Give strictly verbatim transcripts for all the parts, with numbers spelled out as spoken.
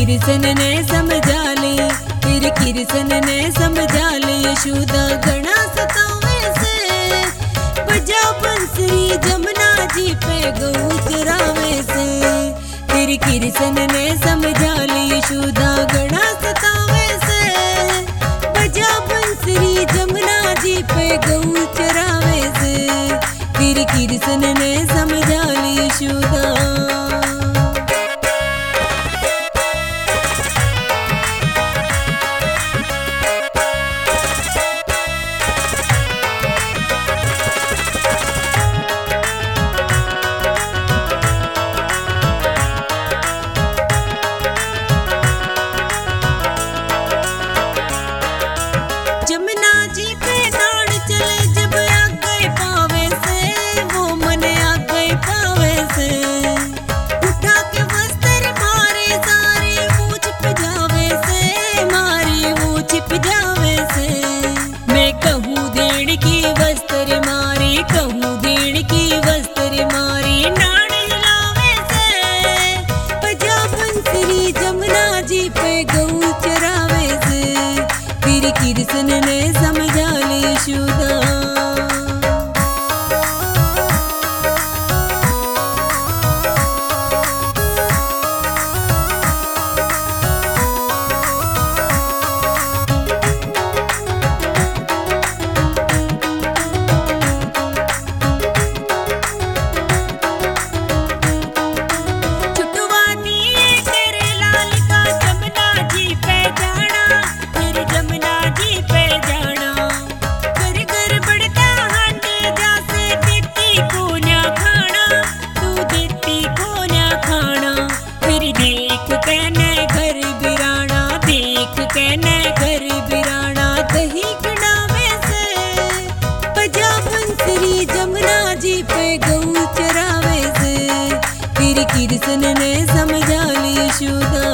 कृष्ण ने समझा ली, फिर कृष्ण ने समझा ली यशोदा घना सतावे से, बजा बंसरी जमुना जी पे गऊ चरावे से। फिर कृष्ण ने समझा ली यशोदा घना सतावे से, बजा बंसरी जमुना जी पे गऊ चरावे से। फिर कृष्ण ने समझा ली यशोदा। जमुना जी पे नाड़ चले जब आ गए पावे से, वो मन आ गए पावे से। उठा के वस्त्र मारे सारे वो छिप जावे से, मारी वो छिप जावे से। मैं कहूँ देण की वस्त्र मारी, कहूँ देण की वस्त्र मारी, नाड़ हिलावे से, बजा बंसरी जमुना जी पे गऊ चरावे से। फिर कृष्ण ने समझा ली यशोदा। कृष्ण ने समझा ली यशोदा।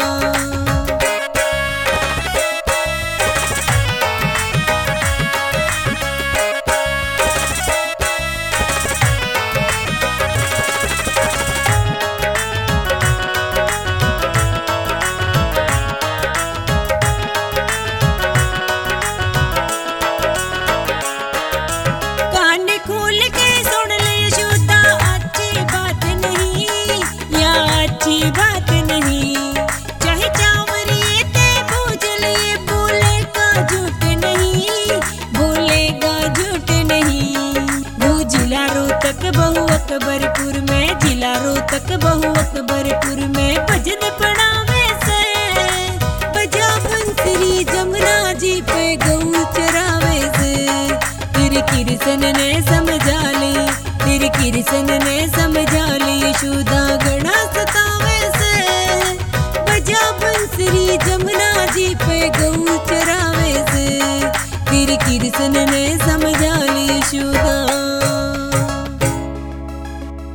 कान खोल के सुन ले यशोदा, अच्छी बात नहीं या अच्छी बात नहीं। चाहे चावरिए ते पूछ लिए, बोलेगा झूठ नहीं, बोलेगा झूठ नहीं। वो जिला रोहतक बहु अकबरपुर में, जिला रोहतक बहु अकबरपुर में भजन पढ़ावे से, बजा बंसरी जमुना जी पे गऊ चरावे से। फिर कृष्ण ने समझा ली, फिर कृष्ण ने समझा ली यशोदा।